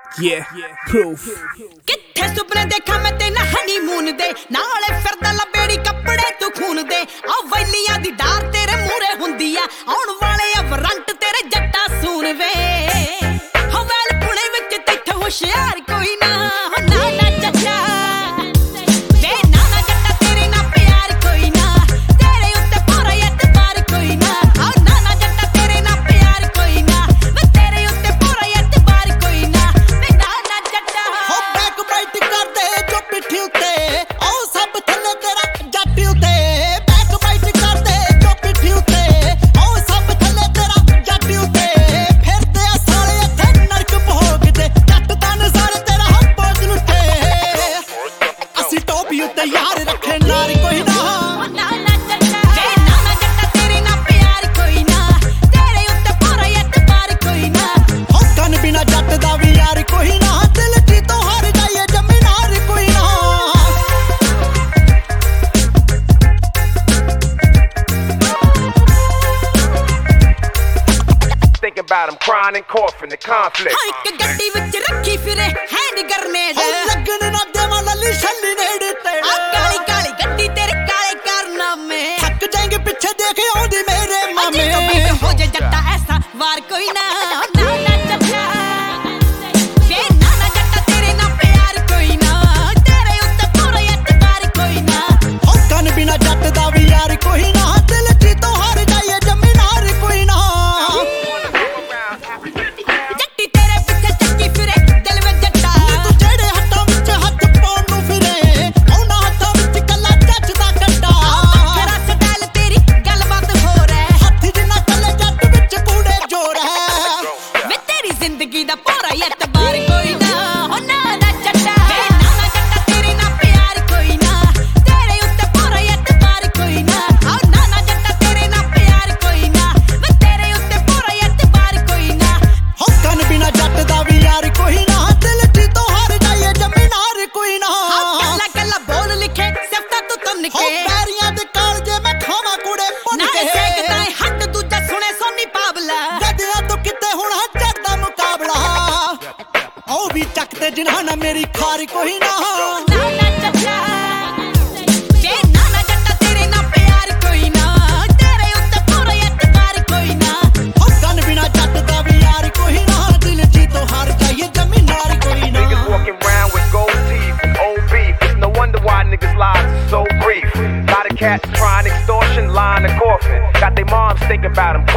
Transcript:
Yeah, proof. ਕਿੱਥੇ ਸੁਪਨੇ ਦੇਖਾਂ ਮੈਂ ਤੇ ਨਾ ਹਨੀਮੂਨ ਦੇ ਨਾਲੇ ਫਿਰਦਾ ਲਬੇੜੀ ਕੱਪੜੇ ਤੂੰ ਖੂਨ ਦੇ ਆ ਵੈਲੀਆਂ ਦੀ ਡਾਰ ਤੇਰੇ ਮੂਰੇ ਹੁੰਦੀ ਆ ਆਉਣ ਵਾਲੇ ਆ ਵਰੰਟ ਤੇਰੇ ਜੱਟਾ ਸੂਨ ਵੇ ਹਵੈਲ ਪੁਣੇ ਵਿੱਚ ਤੈਥੇ ਹੁਸ਼ਿਆਰ ਕੋਈ ਨਾ ਨਾ ਨਾ ਜੱਟਾ ਵੇ ਨਾ ਨਾ ਜੱਟਾ ਤੇਰੇ ਨਾਲ ਪਿਆਰ ਕੋਈ ਨਾ ਤੇਰੇ ਉੱਤੇ ਪੂਰਾ ਇਤਬਾਰ ਕੋਈ ਨਾ ਆ ਨਾ ਨਾ ਜੱਟਾ ਤੇਰੇ ਨਾਲ ਪਿਆਰ ਕੋਈ ਨਾ ਵੇ ਤੇਰੇ ਉੱਤੇ ਪੂਰਾ ਇਤਬਾਰ ਕੋਈ ਨਾ ਵੇ ਨਾ ਨਾ ਜੱਟਾ ਹੋ ਬੈਕ ਬਾਈਟ ਕਰਦੇ ਜੋ ਪਿੱਠੀ ਉੱਤੇ ਉਹ ਸਭ ਥੱਲੇ ਤੇਰਾ ਜੱਟ ਉੱਤੇ ਬੈਕ ਬਾਈਟ ਕਰਦੇ ਜੋ ਪਿੱਠੀ ਉੱਤੇ ਉਹ ਸਭ ਥੱਲੇ ਤੇਰਾ ਜੱਟ ਉੱਤੇ ਫਿਰਦੇ ਆ ਸਾਲੇ ਇੱਥੇ ਨਰਕ ਭੋਗਦੇ ਜੱਟ ਦਾ ਨਜ਼ਾਰਾ ਤੇਰਾ ਹੱਪੋਜ ਲੁੱਟੇ ਅਸੀਂ ਟੋਪੀ ਉੱਤੇ ਯਾਰ ਰੱਖੇ ਨਾਰ ਕੋਈ ਨਾ ਨਾ ਨਾ ਜੱਟਾ ਵੇ ਨਾ ਨਾ ਜੱਟਾ ਤੇਰੇ ਨਾਲ ਪਿਆਰ ਕੋਈ ਨਾ ਤੇਰੇ ਉੱਤੇ ਪੂਰਾ ਇਤਬਾਰ ਕੋਈ ਨਾ ਹੋ ਕੰਨ ਬਿਨਾ ਜੱਟ ਦਾ ਵੀ ਯਾਰ ਕੋਈ ਨਾ ਦਿਲ ਜੀ ਤੋਂ ਹਾਰ ਜਾਈਏ ਜ਼ਮੀਨਾਰ ਕੋਈ ਨਾ Thinking about him crying and coughing, the conflict. ਹਾਂ ਇੱਕ ਗੱਡੀ ਵਿੱਚ ਰੱਖੀ ਫਿਰੇ ਹੈਂਡ ਗਰਨੇਡ ਹੋ ਲੱਗਣ ਨਾ ਦੇਵਾਂ ਲੱਲੀ ਛੱਲੀ ਨੇੜੇ ਤੇ ਆ ਕਾਲੀ ਕਾਲੀ ਗੱਡੀ ਤੇਰੇ ਕਾਲੇ ਕਾਰਨਾਮੇ ਥੱਕ ਜਾਏਂਗੇ ਪਿੱਛੇ ਦੇਖ ਆਉਂਦੀ ਮੇਰੇ ਮਾਮੇ ਹੋ ਜਾ ਜੱਟਾ ਐਸਾ ਵਾਰ ਕੋਈ ਨਾ ਨਾ ਨਾ ਜੱਟਾ ਵੇ ਨਾ ਨਾ ਜੱਟਾ ਤੇਰੇ ਨਾਲ ਪਿਆਰ ਕੋਈ ਨਾ ਤੇਰੇ ਉੱਤੇ ਪੂਰਾ ਇਤਬਾਰ ਕੋਈ ਨਾ ਹੋ ਕੰਨ ਬਿਨਾ ਜੱਟ ਦਾ ਵੀ ਯਾਰ ਕੋਈ ਨਾ ਦਿਲ ਜੀ ਤੋਂ ਹਾਰ ਜਾਈਏ ਜ਼ਮੀਨਾਰ ਕੋਈ ਨਾ ਜੱਟੀ ਤੇਰੇ ਪਿੱਛੇ ਚੱਕੀ ਫਿਰੇ ਦਿਲ ਵਿੱਚ ਜੱਟਾ ਤੂੰ ਜਿਹੜੇ ਹੱਥਾਂ ਵਿੱਚ ਹੱਥ ਪਾਉਣ ਨੂੰ ਫਿਰੇ ਉਹਨਾਂ ਹੱਥਾਂ ਵਿੱਚ ਕੱਲਾ ਜੱਟ ਦਾ ਕੱਟਾ ਤੇਰਾ ਸਟਾਈਲ ਤੇਰੀ ਗੱਲਬਾਤ ਹੋ ਰਹਿ ਹੱਥ ਜਿੰਨਾ ਕੱਲੇ ਜੱਟ ਵਿੱਚ ਕੂੜੇ ਜੋਰ ਹੈ ਵੇ ਤੇਰੀ ਜ਼ਿੰਦਗੀ ਦਾ ਪੂਰਾ ਇਤਬਾਰ ਕੋਈ ਨਾ ਹੋ ਨਾ ਨਾ ਜੱਟਾ ਵੇ ਨਾ ਨਾ ਜੱਟਾ ਤੇਰੇ ਨਾਲ ਪਿਆਰ ਕੋਈ ਨਾ ਤੇਰੇ ਉੱਤੇ ਪੂਰਾ ਇਤਬਾਰ ਕੋਈ ਨਾ ਹੋ ਨਾ ਨਾ ਜੱਟਾ ਤੇਰੇ ਨਾਲ ਪਿਆਰ ਕੋਈ ਨਾ ਵੇ ਤੇਰੇ ਉੱਤੇ ਪੂਰਾ ਇਤਬਾਰ ਕੋਈ ਨਾ ਹੋ ਕੰਨ ਬਿਨਾ ਜੱਟ ਦਾ ਵੀ ਯਾਰ ਕੋਈ ਨਾ ਦਿਲ ਜੀ ਤੋਂ ਹਾਰ ਜਾਈਏ ਜ਼ਮੀਨਾਰ ਕੋਈ ਨਾ ਕੱਲਾ ਕੱਲਾ ਬੋਲ ਲਿਖੇ ਸਿਫਤਾਂ ਤੂੰ ਤੁੰਨ ਹੋ ਕੇ ਪੈਰੀਆਂ ਦੇ ਕਾਲਜੇ ਮੈਂ ਖਾਵਾਂ ਕੂੜੇ ਪੁੰਨ ਨਾ ਕੇ ਸੇਕਦਾ ਏ ਹੱਟ ਦੂਜਾ ਸੁਣੇ ਸੋਨੀ ਪਾਵਲਾ ਗੱਡਿਆਂ ਤੋਂ ਕਿਤੇ ਹੁਣ ਜੱਟ ਦਾ ਮੁਕਾਬਲਾ ਉਹ ਵੀ ਚੱਕਦੇ ਜਿਨ੍ਹਾਂ ਨਾਲ ਮੇਰੀ ਖਾਰ ਕੋਈ ਨਾ ਨਾ ਨਾ ਜੱਟਾ ਵੇ ਨਾ ਨਾ ਜੱਟਾ ਤੇਰੇ ਨਾਲ ਪਿਆਰ ਕੋਈ ਨਾ ਤੇਰੇ ਉੱਤੇ ਪੂਰਾ ਇਤਬਾਰ ਕੋਈ ਨਾ ਹੋ ਕੰਨ ਬਿਨਾ ਜੱਟ ਦਾ ਵੀ ਯਾਰ ਕੋਈ ਨਾ ਦਿਲ ਜੀ ਤੋਂ ਹਾਰ ਜਾਈਏ ਜ਼ਮੀਨਾਰ ਕੋਈ ਨਾ Niggas walking around with gold teeth and old beef. It's no wonder why niggas' lives are so brief. Lot of cats crying extortion, lying to coffin. Got their moms thinking about him